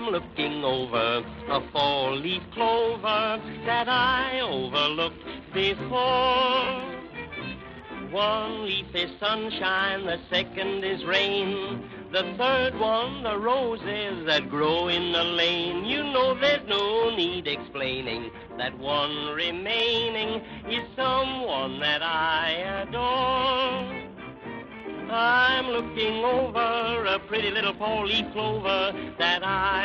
looking over a four-leaf clover that I overlooked before. One leaf is sunshine, the second is rain, the third one, the roses that grow in the lane. You know there's no need explaining that one remaining is someone that I adore. I'm looking over a pretty little four-leaf clover that I